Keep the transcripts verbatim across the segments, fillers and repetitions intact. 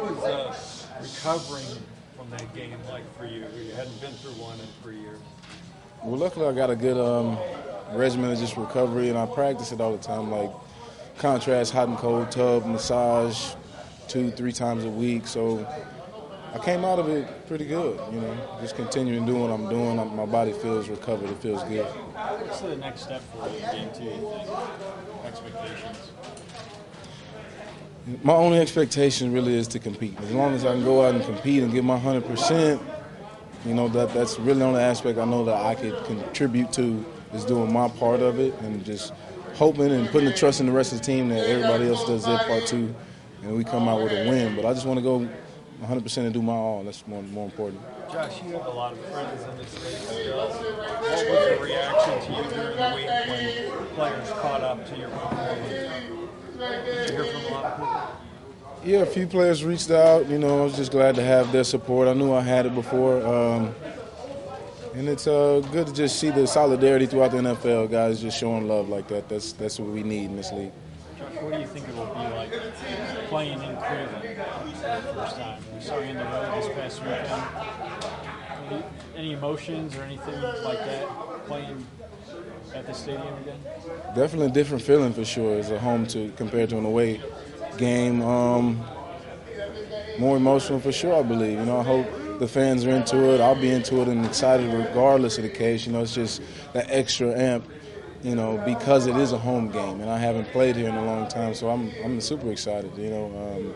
What was uh, recovering from that game like for you? You hadn't been through one in three years. Well, luckily I got a good um, regimen of just recovery, and I practice it all the time, like contrast, hot and cold tub, massage, two, three times a week. So I came out of it pretty good, you know, just continuing doing what I'm doing. My body feels recovered. It feels good. What's the next step for you in game two, you think? Expectations? My only expectation really is to compete. As long as I can go out and compete and give my one hundred percent, you know, that that's really the only aspect I know that I could contribute to is doing my part of it and just hoping and putting the trust in the rest of the team that everybody else does their part too, and we come out with a win. But I just want to go one hundred percent and do my all. That's more, more important. Josh, you have a lot of friends in this league still. What was the reaction to you during the week when players caught up to your performance? Did you hear from a lot of people? Yeah, a few players reached out. You know, I was just glad to have their support. I knew I had it before. Um, and it's uh, good to just see the solidarity throughout the N F L, guys just showing love like that. That's that's what we need in this league. Josh, what do you think it will be like playing in Cleveland for the first time? We saw you on the road this past weekend. Any, any emotions or anything like that playing at the stadium again? Definitely a different feeling for sure. It's a home to compared to an away game. Um, more emotional for sure, I believe. You know, I hope the fans are into it. I'll be into it and excited regardless of the case. You know, it's just that extra amp, you know, because it is a home game and I haven't played here in a long time, so I'm I'm super excited. You know, um,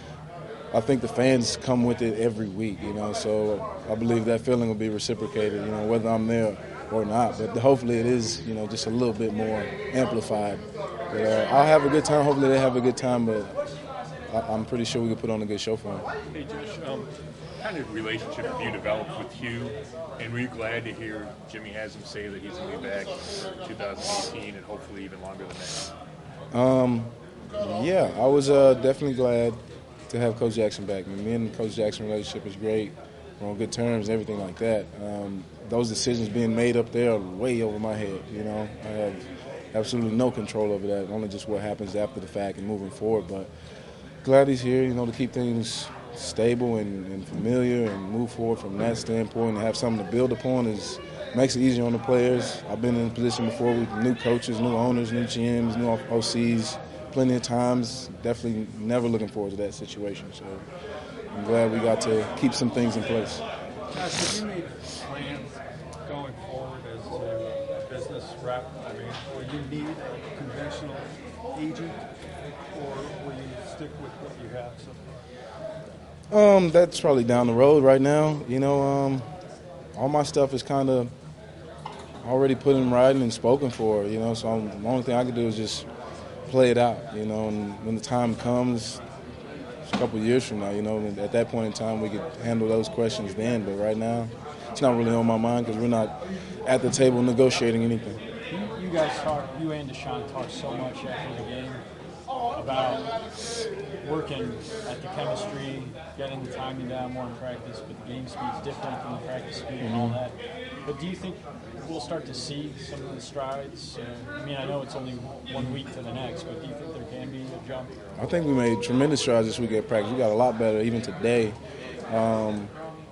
I think the fans come with it every week. You know, so I believe that feeling will be reciprocated. You know, whether I'm there or not, but hopefully it is, you know, just a little bit more amplified. But uh, I'll have a good time. Hopefully they have a good time, but I, I'm pretty sure we can put on a good show for them. Hey, Josh, um, what kind of relationship have you developed with Hugh, and were you glad to hear Jimmy Haslam say that he's going to be back for two thousand eighteen and hopefully even longer than that? Um, yeah, I was uh, definitely glad to have Coach Jackson back. I mean, me and Coach Jackson's relationship is great. We're on good terms and everything like that. Um, those decisions being made up there are way over my head, you know. I have absolutely no control over that, only just what happens after the fact and moving forward. But glad he's here, you know, to keep things stable and, and familiar and move forward from that standpoint and have something to build upon is makes it easier on the players. I've been in a position before with new coaches, new owners, new G Ms, new O Cs, plenty of times. Definitely never looking forward to that situation. So I'm glad we got to keep some things in place. Josh, have you made plans going forward as a business rep? I mean, will you need a conventional agent, or will you stick with what you have? So? Um, that's probably down the road right now. You know, um, all my stuff is kind of already put in writing and spoken for, you know, so I'm, the only thing I can do is just play it out, you know, and when the time comes, a couple of years from now, you know, at that point in time we could handle those questions then, but right now it's not really on my mind because we're not at the table negotiating anything. You, you guys talk, you and Deshaun talked so much after the game about working at the chemistry, getting the timing down more in practice, but the game speed's different than the practice speed and all that. But do you think we'll start to see some of the strides? Uh, I mean, I know it's only one week to the next, but do you think there can be a jump? I think we made tremendous strides this week at practice. We got a lot better even today. Um,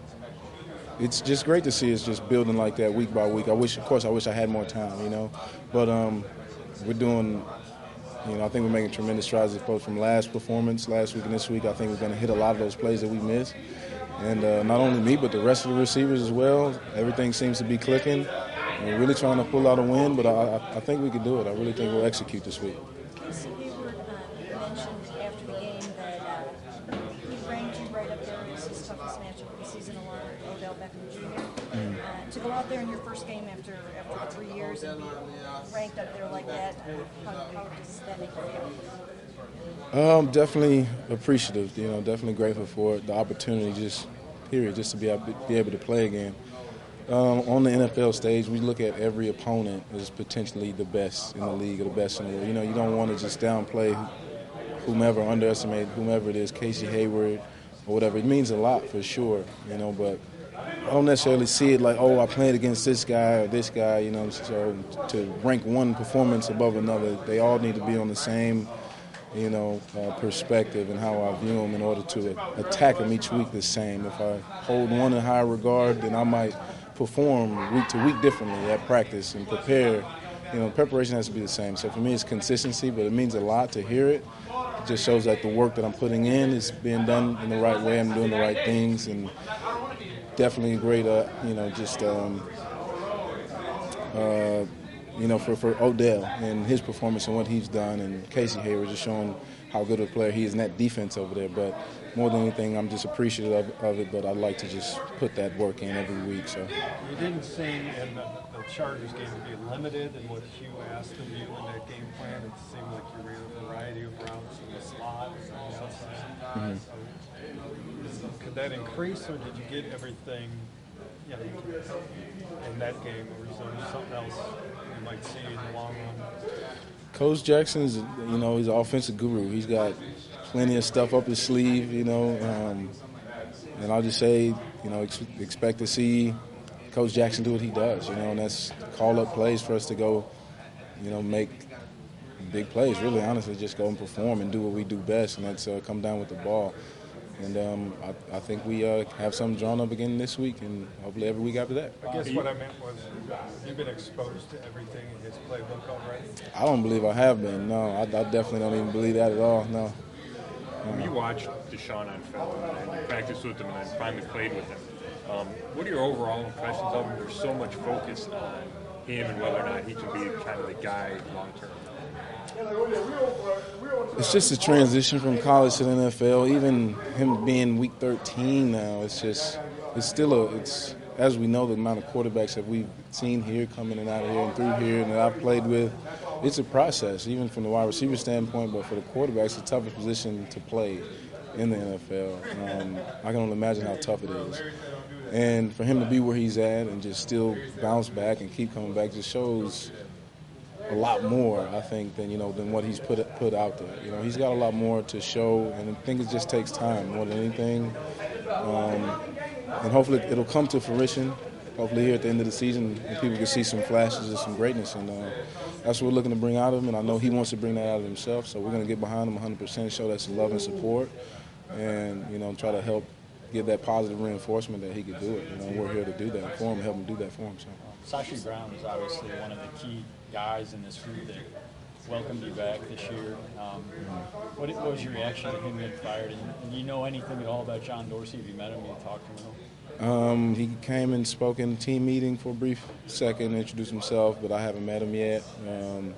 it's just great to see us just building like that week by week. I wish, of course, I wish I had more time, you know. But um, we're doing, you know, I think we're making tremendous strides both from last performance, last week and this week. I think we're going to hit a lot of those plays that we missed. And uh, not only me, but the rest of the receivers as well. Everything seems to be clicking. We're really trying to pull out a win, but I, I think we can do it. I really think we'll execute this week. Casey Hayward uh, mentioned after the game that uh, he ranked you right up there as his toughest matchup of the season along with Odell Beckham Junior Mm-hmm. Uh, to go out there in your first game after after three years and be ranked up there like that, how, how does that make you feel? Um, definitely appreciative, you know, definitely grateful for the opportunity, just period, just to be able, be able to play again. Um, on the N F L stage, we look at every opponent as potentially the best in the league or the best in the world. You know, you don't want to just downplay whomever, underestimate whomever it is, Casey Hayward or whatever. It means a lot for sure, you know, but I don't necessarily see it like, oh, I played against this guy or this guy, you know, so to rank one performance above another, they all need to be on the same you know, uh, perspective and how I view them in order to attack them each week the same. If I hold one in higher regard, then I might perform week to week differently at practice and prepare. You know, preparation has to be the same. So for me, it's consistency, but it means a lot to hear it. It just shows that the work that I'm putting in is being done in the right way. I'm doing the right things, and definitely a great, uh, you know, just, um, uh, you know, for, for Odell and his performance and what he's done, and Casey Hayward just showing how good of a player he is in that defense over there. But more than anything, I'm just appreciative of, of it, but I'd like to just put that work in every week. So You didn't seem in the, the Chargers game to be limited in what Hugh asked of you in that game plan. It seemed like you ran a variety of routes in the slot and on the outside. Mhm. So, could that increase, or did you get everything, you know, in that game, or is there something else you might see in the long run? Coach Jackson's, you know, he's an offensive guru. He's got plenty of stuff up his sleeve, you know, um, and I'll just say, you know, ex- expect to see Coach Jackson do what he does, you know, and that's call up plays for us to go, you know, make big plays, really, honestly, just go and perform and do what we do best, and that's uh, come down with the ball. And um, I, I think we uh, have something drawn up again this week, and hopefully every week after that. I guess what I meant was, you've been exposed to everything in his playbook already? I don't believe I have been, no. I, I definitely don't even believe that at all, no. When you watched Deshaun on film and practiced with him and then finally played with him, um, what are your overall impressions of him? There's so much focus on him and whether or not he can be kind of the guy long term. It's just a transition from college to the N F L. Even him being week thirteen now, it's just, it's still a, it's, as we know, the amount of quarterbacks that we've seen here, coming in and out of here and through here, and that I've played with, it's a process, even from the wide receiver standpoint, but for the quarterback, it's the toughest position to play in the N F L. Um, I can only imagine how tough it is. And for him to be where he's at and just still bounce back and keep coming back just shows a lot more, I think, than, you know, than what he's put put out there. You know, he's got a lot more to show, and I think it just takes time more than anything. Um, and hopefully it'll come to fruition. Hopefully here at the end of the season, and people can see some flashes of some greatness, and uh, that's what we're looking to bring out of him. And I know he wants to bring that out of himself, so we're going to get behind him one hundred percent, show that some love and support, and, you know, try to help give that positive reinforcement that he could do it. You know, we're here to do that for him, help him do that for him. So. Sashi Brown is obviously one of the key guys in this group that welcomed you back this year. Um, what, what was your reaction to him getting fired? And, and do you know anything at all about John Dorsey? Have you met him? Have you talked to him at all? Um, he came and spoke in a team meeting for a brief second, introduced himself, but I haven't met him yet. Um,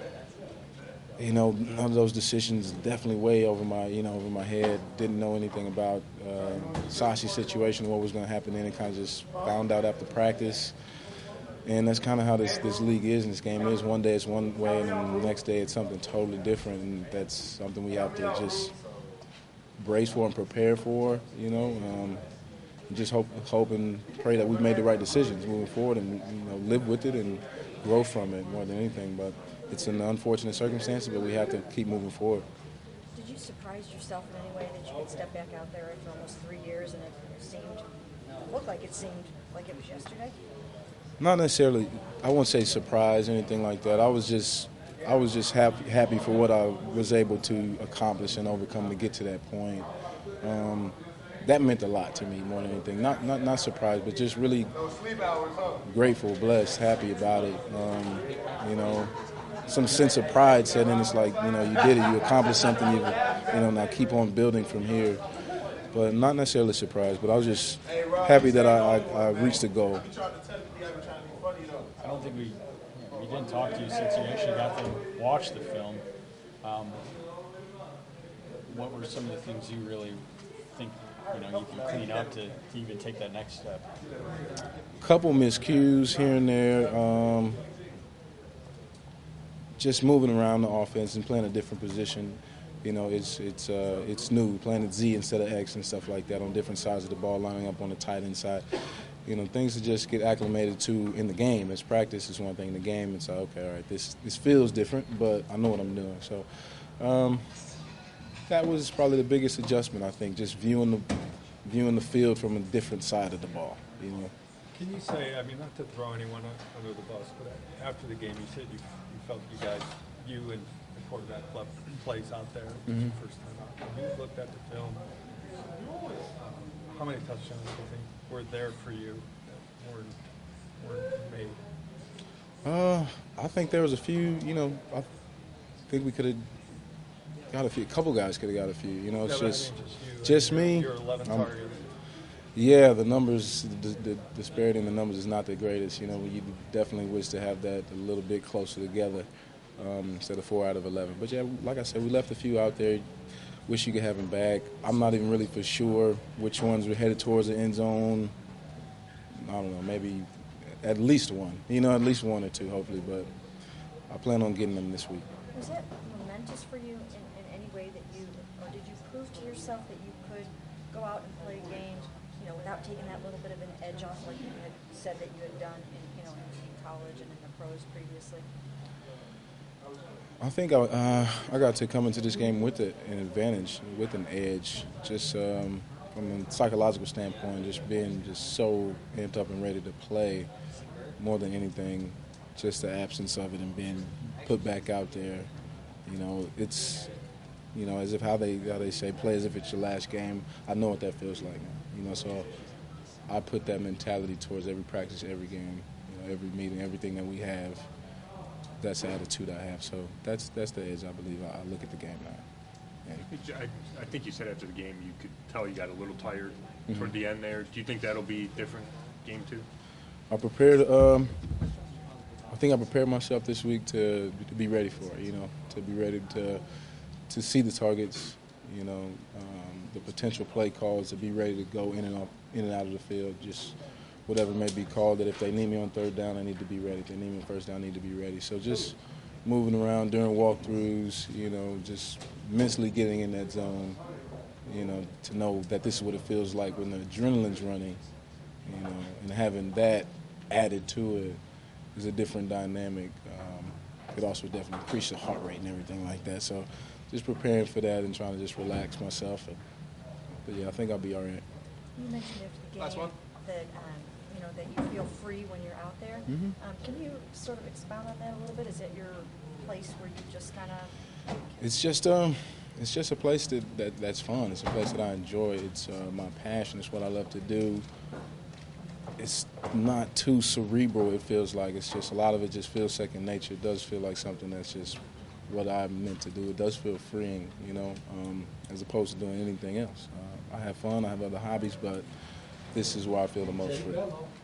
you know, none of those decisions definitely way over my, you know, over my head. Didn't know anything about uh, Sashi's situation, what was going to happen then, and kind of just found out after practice. And that's kind of how this, this league is and this game is. One day it's one way, and then the next day it's something totally different. And that's something we have to just brace for and prepare for, you know. Um, just hope, hope and pray that we've made the right decisions moving forward, and, you know, live with it and grow from it more than anything. But it's an unfortunate circumstance, but we have to keep moving forward. Did you surprise yourself in any way that you could step back out there after almost three years and it seemed, looked like it seemed like it was yesterday? Not necessarily, I won't say surprise or anything like that. I was just, I was just happy, happy for what I was able to accomplish and overcome to get to that point. Um, that meant a lot to me more than anything. Not, not, not surprised, but just really grateful, blessed, happy about it. Um, you know, some sense of pride set in. It's like, you know, you did it, you accomplished something. You, you know, now keep on building from here. But not necessarily surprised. But I was just happy that I, I, I reached the goal. I don't think we, you know, we didn't talk to you since you actually got to watch the film. Um, what were some of the things you really think, you know, you can clean up to, to even take that next step? Couple miscues here and there. Um, just moving around the offense and playing a different position. You know, it's it's uh, it's new, playing at Z instead of X and stuff like that on different sides of the ball, lining up on the tight end side. You know, things to just get acclimated to in the game. As practice is one thing, in the game it's like, okay, all right, this this feels different, but I know what I'm doing. So um, that was probably the biggest adjustment, I think, just viewing the viewing the field from a different side of the ball. You know. Can you say, I mean, not to throw anyone under the bus, but after the game, you said you, you felt you guys, you and the quarterback club plays out there Mm-hmm. the first time out. When you looked at the film, um, how many touchdowns do you think were there for you that weren't, weren't made? Uh, I think there was a few. You know, I think we could have got a few. A couple guys could have got a few. You know, it's Yeah, but I just mean, just you. just I mean, me. Your eleven Um, targets. Yeah, the numbers, the, the disparity in the numbers is not the greatest. You know, you definitely wish to have that a little bit closer together um, instead of four out of eleven. But yeah, like I said, we left a few out there. Wish you could have them back. I'm not even really for sure which ones were headed towards the end zone. I don't know, maybe at least one. You know, at least one or two, hopefully. But I plan on getting them this week. Was that momentous for you in, in any way that you, or did you prove to yourself that you could go out and play games, you know, without taking that little bit of an edge off, like you had said that you had done in, you know, in college and in the pros previously? I think I, uh, I got to come into this game with a, an advantage, with an edge, just um, from a psychological standpoint, just being just so amped up and ready to play more than anything, just the absence of it and being put back out there. You know, it's, you know, as if how they how they say, play as if it's your last game. I know what that feels like now. You know, so I put that mentality towards every practice, every game, you know, every meeting, everything that we have. That's the attitude I have. So that's that's the edge I believe. I, I look at the game now. And I, I think you said after the game you could tell you got a little tired Mm-hmm. toward the end there. Do you think that'll be different game two? I prepared. Um, I think I prepared myself this week to to be ready for it. You know, to be ready to to see the targets. You know, um, the potential play calls, to be ready to go in and up, in and out of the field. Just whatever may be called. That if they need me on third down, I need to be ready. If they need me on first down, I need to be ready. So just moving around during walkthroughs. You know, just mentally getting in that zone. You know, to know that this is what it feels like when the adrenaline's running. You know, and having that added to it is a different dynamic. Um, it also definitely increases the heart rate and everything like that. So just preparing for that and trying to just relax myself. And, but yeah, I think I'll be all right. You mentioned after the game that um, you know that you feel free when you're out there. Mhm. Um, can you sort of expound on that a little bit? Is it your place where you just kind of? It's just um, it's just a place that, that that's fun. It's a place that I enjoy. It's uh, my passion. It's what I love to do. It's not too cerebral. It feels like it's just a lot of it just feels second nature. It does feel like something that's just what I'm meant to do. It does feel freeing, you know, um, as opposed to doing anything else. Uh, I have fun. I have other hobbies, but this is where I feel the most free.